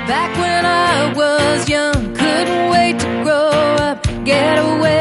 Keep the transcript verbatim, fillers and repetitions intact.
Back when I was young, couldn't wait to grow up, get away